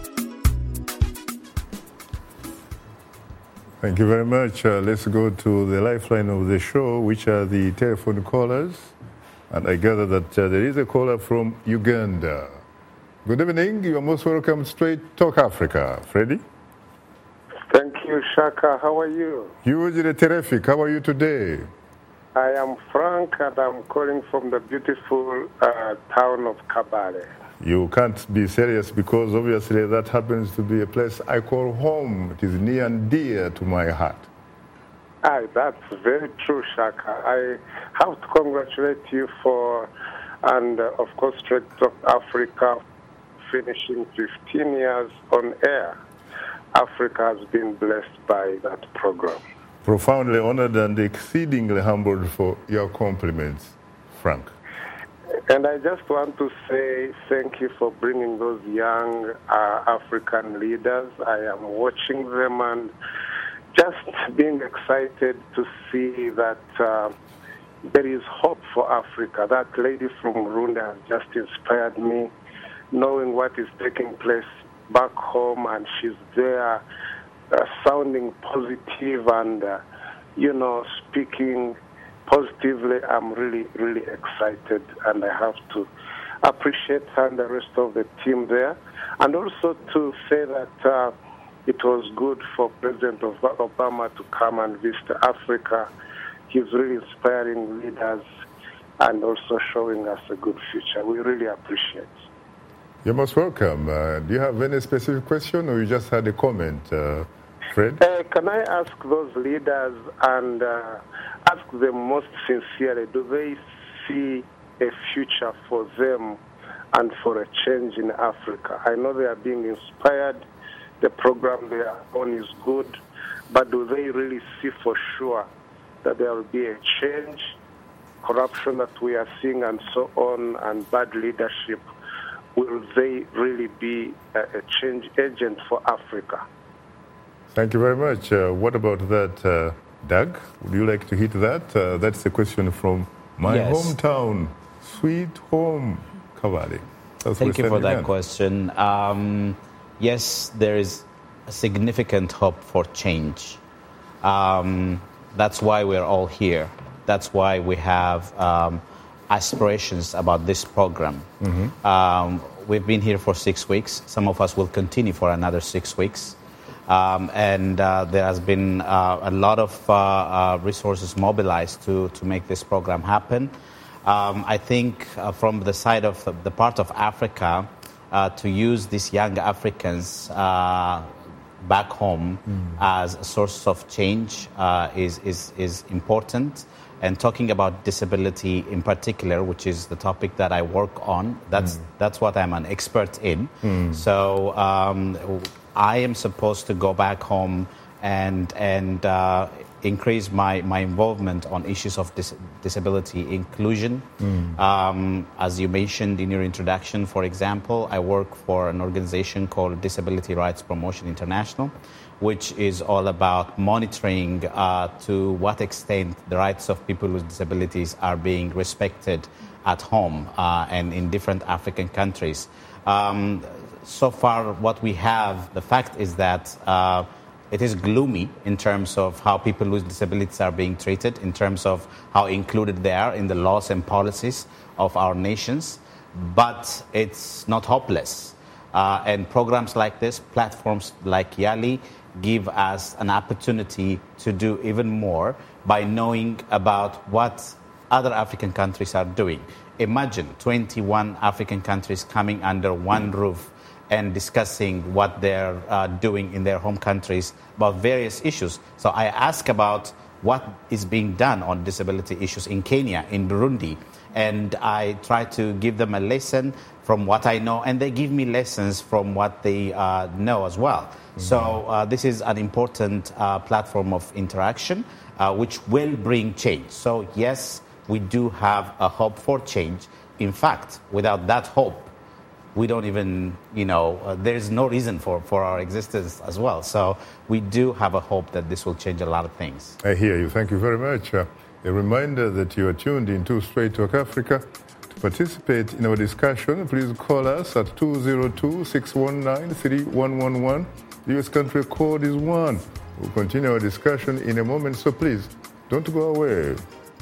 Thank you very much. Uh, let's go to the lifeline of the show, which are the telephone callers. And I gather that uh, there is a caller from Uganda. Good evening. You are most welcome to Straight Talk Africa. Freddie? Thank you, Shaka. How are you? Hugely terrific. How are you today? I am Frank, and I'm calling from the beautiful uh, town of Kabale. You can't be serious because obviously that happens to be a place I call home. It is near and dear to my heart. Aye, that's very true, Shaka. I have to congratulate you for, and uh, of course, Straight Talk Africa finishing fifteen years on air. Africa has been blessed by that program. Profoundly honored and exceedingly humbled for your compliments, Frank. And I just want to say thank you for bringing those young uh, African leaders. I am watching them and just being excited to see that uh, there is hope for Africa. That lady from Burundi has just inspired me, knowing what is taking place back home, and she's there uh, sounding positive and, uh, you know, speaking positively. I'm really, really excited, and I have to appreciate her and the rest of the team there. And also to say that uh, it was good for President Obama to come and visit Africa. He's really inspiring leaders and also showing us a good future. We really appreciate it. You're most welcome. Uh, do you have any specific question, or you just had a comment, uh, Fred? Uh, can I ask those leaders and uh, ask them most sincerely, do they see a future for them and for a change in Africa? I know they are being inspired. The program they are on is good, but do they really see for sure that there will be a change, corruption that we are seeing and so on, and bad leadership? Will they really be a, a change agent for Africa? Thank you very much. Uh, what about that, uh, Doug? Would you like to hit that? Uh, that's the question from my Yes. hometown, sweet home, Kavali. That's Thank you for that again. question. Um, yes, there is a significant hope for change. Um, that's why we're all here. That's why we have um, aspirations about this program. Mm-hmm. Um, we've been here for six weeks. Some of us will continue for another six weeks. Um, and uh, there has been uh, a lot of uh, uh, resources mobilized to, to make this program happen. Um, I think uh, from the side of the, the part of Africa, uh, to use these young Africans uh, back home mm. as a source of change uh, is, is, is important. And talking about disability in particular, which is the topic that I work on, that's, mm. that's what I'm an expert in. Mm. So um, I am supposed to go back home and, and uh, increase my, my involvement on issues of dis- disability inclusion. Mm. Um, as you mentioned in your introduction, for example, I work for an organization called Disability Rights Promotion International, which is all about monitoring uh, to what extent the rights of people with disabilities are being respected at home uh, and in different African countries. Um, so far, what we have, the fact is that uh, it is gloomy in terms of how people with disabilities are being treated, in terms of how included they are in the laws and policies of our nations, but it's not hopeless. Uh, and programs like this, platforms like YALI, give us an opportunity to do even more by knowing about what other African countries are doing. Imagine twenty-one African countries coming under one roof and discussing what they're uh, doing in their home countries about various issues. So I ask about what is being done on disability issues in Kenya, in Burundi, and I try to give them a lesson from what I know, and they give me lessons from what they uh, know as well. Mm-hmm. So uh, this is an important uh, platform of interaction, uh, which will bring change. So yes, we do have a hope for change. In fact, without that hope, we don't even, you know, uh, there's no reason for, for our existence as well. So we do have a hope that this will change a lot of things. I hear you. Thank you very much. Uh, a reminder that you are tuned into Straight Talk Africa. To participate in our discussion, please call us at two zero two, six one nine, three one one one. The U S country code is one. We'll continue our discussion in a moment, so please don't go away.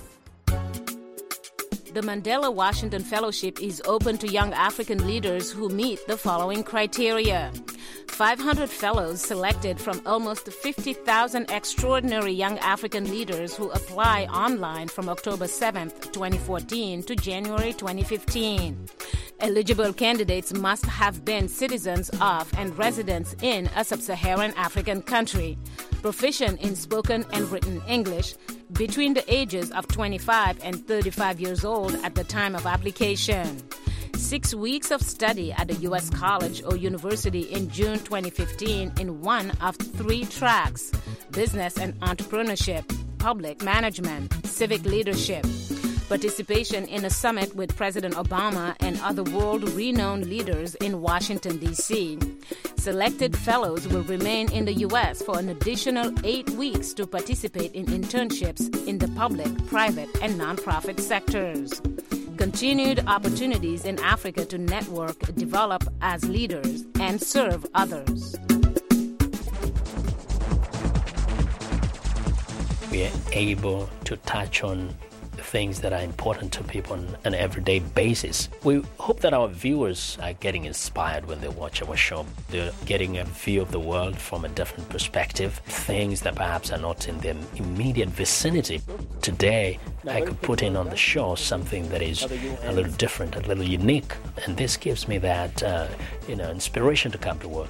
The Mandela Washington Fellowship is open to young African leaders who meet the following criteria. five hundred fellows selected from almost fifty thousand extraordinary young African leaders who apply online from October seventh, twenty fourteen to January twenty fifteen. Eligible candidates must have been citizens of and residents in a sub-Saharan African country, proficient in spoken and written English, between the ages of twenty-five and thirty-five years old at the time of application. Six weeks of study at a U S college or university in June twenty fifteen in one of three tracks: business and entrepreneurship, public management, civic leadership. Participation in a summit with President Obama and other world-renowned leaders in Washington, D C Selected fellows will remain in the U S for an additional eight weeks to participate in internships in the public, private, and nonprofit sectors. Continued opportunities in Africa to network, develop as leaders, and serve others. We are able to touch on things that are important to people on an everyday basis. We hope that our viewers are getting inspired when they watch our show. They're getting a view of the world from a different perspective, things that perhaps are not in their immediate vicinity. Today, I could put in on the show something that is a little different, a little unique, and this gives me that uh, you know, inspiration to come to work.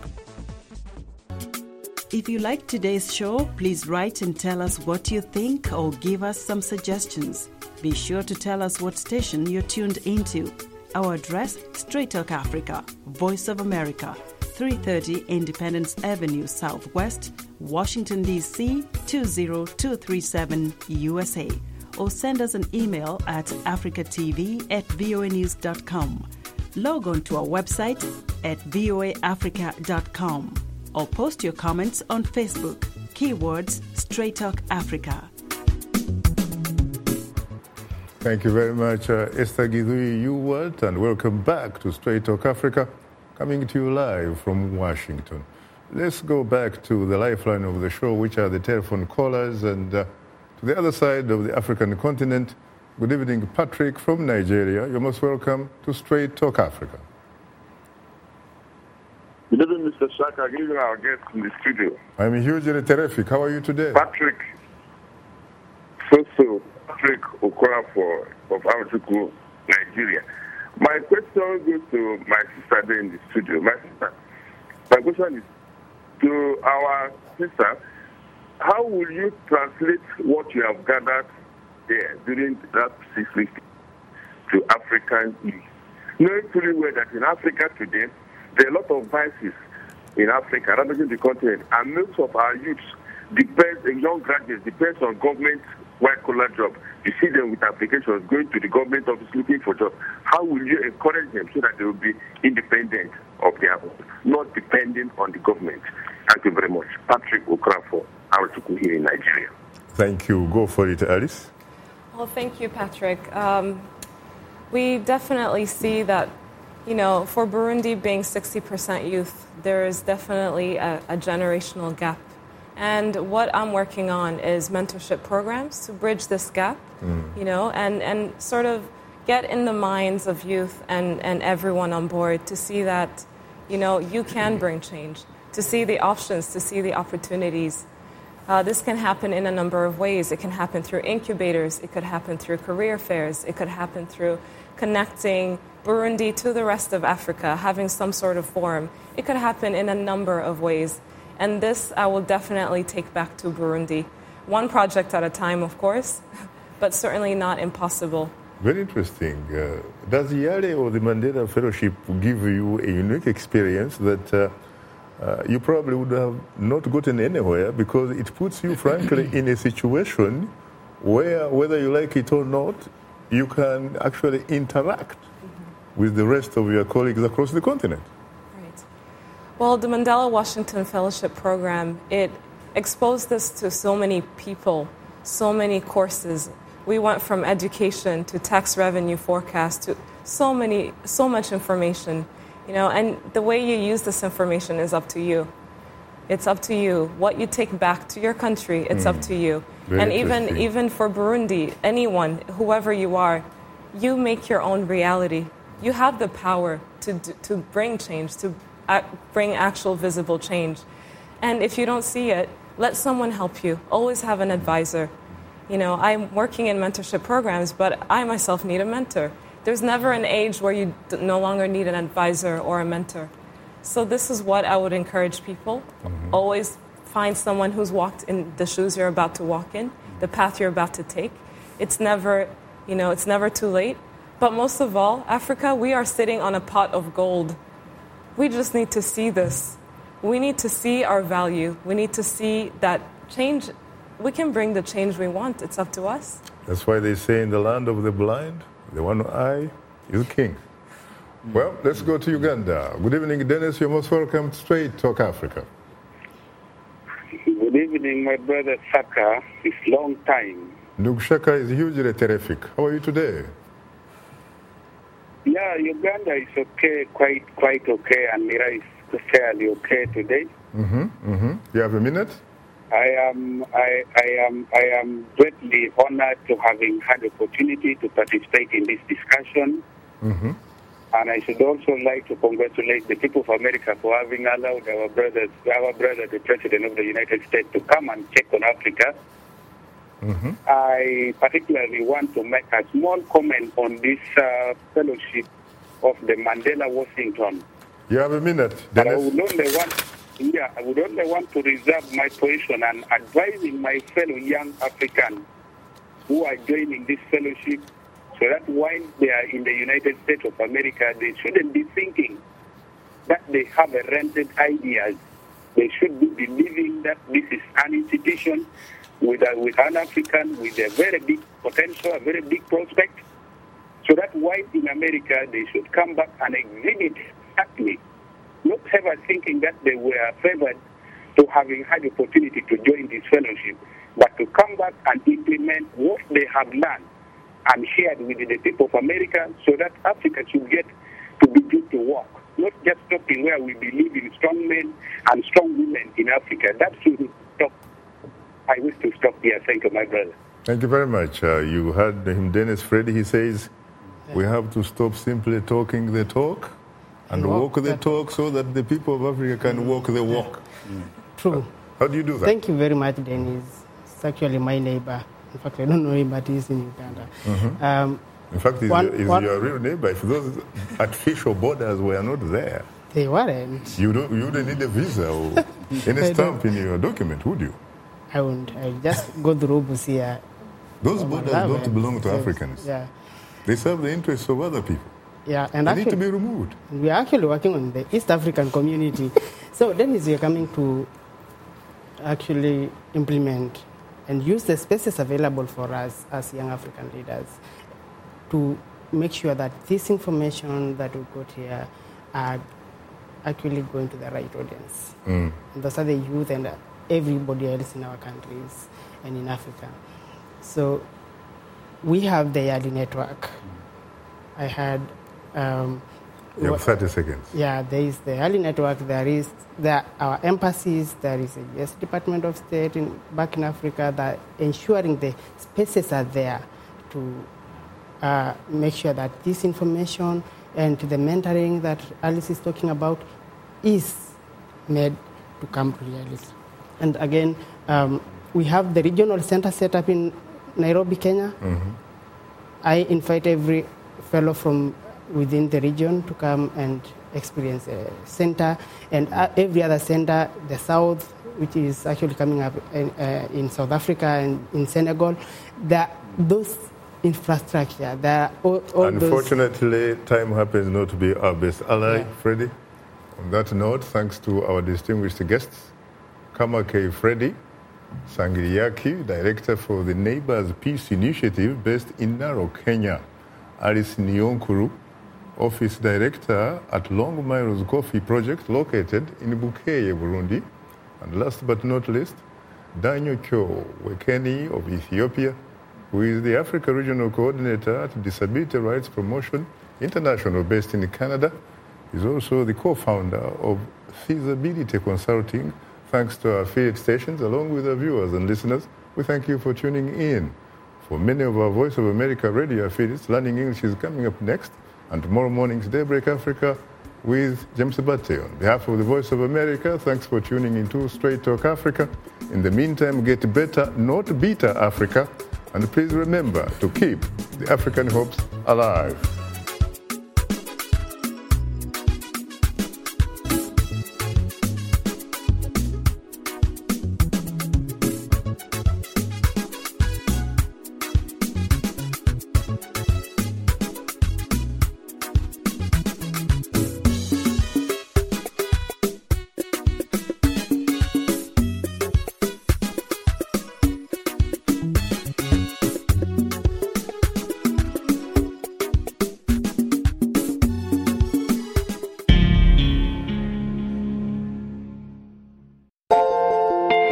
If you like today's show, please write and tell us what you think or give us some suggestions. Be sure to tell us what station you're tuned into. Our address, Straight Talk Africa, Voice of America, three thirty Independence Avenue Southwest, Washington, D C two zero two three seven, U S A. Or send us an email at africatv at voanews dot com. Log on to our website at voa africa dot com. Or post your comments on Facebook. Keywords Straight Talk Africa. Thank you very much, uh, Esther Githui Ewart, and welcome back to Straight Talk Africa, coming to you live from Washington. Let's go back to the lifeline of the show, which are the telephone callers, and uh, to the other side of the African continent. Good evening, Patrick from Nigeria. You're most welcome to Straight Talk Africa. Good evening, Mister Shaka. Good evening, our guests in the studio. I'm hugely terrific. How are you today? Patrick Soso, Patrick Okorafor of Amatuku, Nigeria. My question goes to my sister there in the studio. My sister, my question is to our sister, how will you translate what you have gathered there during that six weeks to African youth? Knowing fully well that in Africa today, there are a lot of vices in Africa, rather than the continent, and most of our youths depends, young graduates depends on government white-collar job. You see them with applications going to the government office looking for jobs. How will you encourage them so that they will be independent of their own, not dependent on the government? Thank you very much. Patrick Okorafor, Amatuku here in Nigeria. Thank you. Go for it, Alice. Well, thank you, Patrick. Um, we definitely see that, you know, for Burundi being sixty percent youth, there is definitely a, a generational gap. And what I'm working on is mentorship programs to bridge this gap, mm. you know, and, and sort of get in the minds of youth and, and everyone on board to see that, you know, you can bring change, to see the options, to see the opportunities. Uh, this can happen in a number of ways. It can happen through incubators. It could happen through career fairs. It could happen through connecting Burundi to the rest of Africa, having some sort of forum. It could happen in a number of ways. And this I will definitely take back to Burundi. One project at a time, of course, but certainly not impossible. Very interesting. Uh, does the Yale or the Mandela Fellowship give you a unique experience that uh, uh, you probably would have not gotten anywhere, because it puts you, frankly, in a situation where, whether you like it or not, you can actually interact mm-hmm. with the rest of your colleagues across the continent? Well, the Mandela Washington Fellowship Program, it exposed us to so many people, so many courses. We went from education to tax revenue forecast to so many, so much information, you know, and the way you use this information is up to you. It's up to you. What you take back to your country, it's mm. up to you. Very and even, even for Burundi, anyone, whoever you are, you make your own reality. You have the power to, to bring change, to bring actual visible change. And if you don't see it, let someone help you. Always have an advisor. You know, I'm working in mentorship programs, but I myself need a mentor. There's never an age where you no longer need an advisor or a mentor. So this is what I would encourage people. Mm-hmm. Always find someone who's walked in the shoes you're about to walk in, the path you're about to take. It's never, you know, it's never too late. But most of all, Africa, we are sitting on a pot of gold. We just need to see this. We need to see our value. We need to see that change, we can bring the change we want. It's up to us. That's why they say in the land of the blind, the one eye is king. Well, let's go to Uganda. Good evening, Dennis. You're most welcome to Straight Talk Africa. Good evening, my brother Shaka. It's long time. Ndugu Shaka is hugely terrific. How are you today? Yeah, Uganda is okay, quite quite okay, and Mira is fairly okay today. Mm-hmm, mm-hmm. You have a minute? I am I, I am I am greatly honored to having had the opportunity to participate in this discussion. Mm-hmm. And I should also like to congratulate the people of America for having allowed our brothers, our brother, the President of the United States, to come and check on Africa. Mm-hmm. I particularly want to make a small comment on this uh, fellowship of the Mandela Washington. You have a minute, But I Dennis. would only want, yeah, I would only want to reserve my position and advising my fellow young Africans who are joining this fellowship, so that while they are in the United States of America, they shouldn't be thinking that they have a rented ideas. They should be believing that this is an institution with, a, with an African with a very big potential, a very big prospect, so that while in America, they should come back and exhibit exactly, not ever thinking that they were favored to having had the opportunity to join this fellowship, but to come back and implement what they have learned and shared with the people of America, so that Africa should get to begin to work. Not just talking where we believe in strong men and strong women in Africa. That should stop. I wish to stop here. Thank you, my brother. Thank you very much. Uh, you heard him, Dennis Freddy. He says we have to stop simply talking the talk and walk, walk the talk so that the people of Africa can walk the walk. True. How do you do that? Thank you very much, Dennis. It's actually my neighbor. In fact, I don't know him, but he's in Uganda. Mm-hmm. Um, in fact, he's, one, your, he's one, your real neighbor. If those artificial borders were not there, they weren't. You don't. You wouldn't need a visa or any stamp in your document, would you? I wouldn't. I just go through Busia. Those borders don't belong to so, Africans. Yeah. They serve the interests of other people. Yeah, and they actually, need to be removed. We are actually working on the East African community. So Dennis, we are coming to actually implement and use the spaces available for us as young African leaders to make sure that this information that we got here are actually going to the right audience. Mm. And those are the youth and everybody else in our countries and in Africa. So we have the Yali network. I had... Um, you have thirty seconds. Yeah, there is the Yali network, there is there our embassies, there is a U S Department of State in, back in Africa that ensuring the spaces are there to uh, make sure that this information and the mentoring that Alice is talking about is made to come to reality. And again, um, we have the regional center set up in Nairobi, Kenya. Mm-hmm. I invite every fellow from within the region to come and experience a center, and uh, every other center, the South, which is actually coming up in, uh, in South Africa and in Senegal, that those infrastructure, there all, all Unfortunately, those... time happens not to be our best ally, yeah. Freddy. On that note, thanks to our distinguished guests, Kamake Freddy Sangiriaki, Director for the Neighbors Peace Initiative based in Narok, Kenya, Alice Nyonkuru, Office Director at Long Miles Coffee Project located in Bukeye, Burundi. And last but not least, Daniel Kyo Wekeni of Ethiopia, who is the Africa Regional Coordinator at Disability Rights Promotion International based in Canada. He's also the co-founder of Feasibility Consulting. Thanks to our affiliate stations, along with our viewers and listeners, we thank you for tuning in. For many of our Voice of America radio affiliates, Learning English is coming up next, and tomorrow morning's Daybreak Africa with James Bate. On behalf of the Voice of America, thanks for tuning into Straight Talk Africa. In the meantime, get better, not bitter Africa, and please remember to keep the African hopes alive.